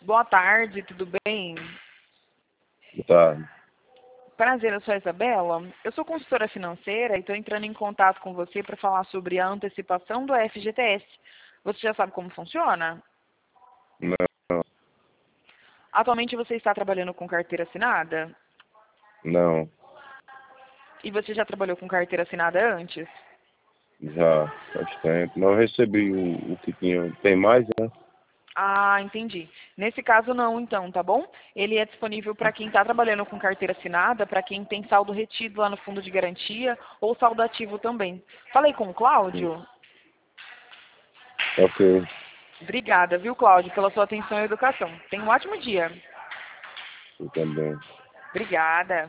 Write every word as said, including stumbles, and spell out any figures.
Boa tarde, tudo bem? Tá. Prazer, eu sou a Isabela. Eu sou consultora financeira e estou entrando em contato com você para falar sobre a antecipação do F G T S. Você já sabe como funciona? Não, Atualmente você está trabalhando com carteira assinada? não, E você já trabalhou com carteira assinada antes? já faz tempo. Não recebi o, o que tinha. Tem mais, né? Ah, entendi. Nesse caso não, então, tá bom? Ele é disponível para quem está trabalhando com carteira assinada, para quem tem saldo retido lá no fundo de garantia ou saldo ativo também. Falei com o Cláudio? Ok, Obrigada, viu, Cláudio, pela sua atenção e educação. Tenha um ótimo dia. eu também. Obrigada.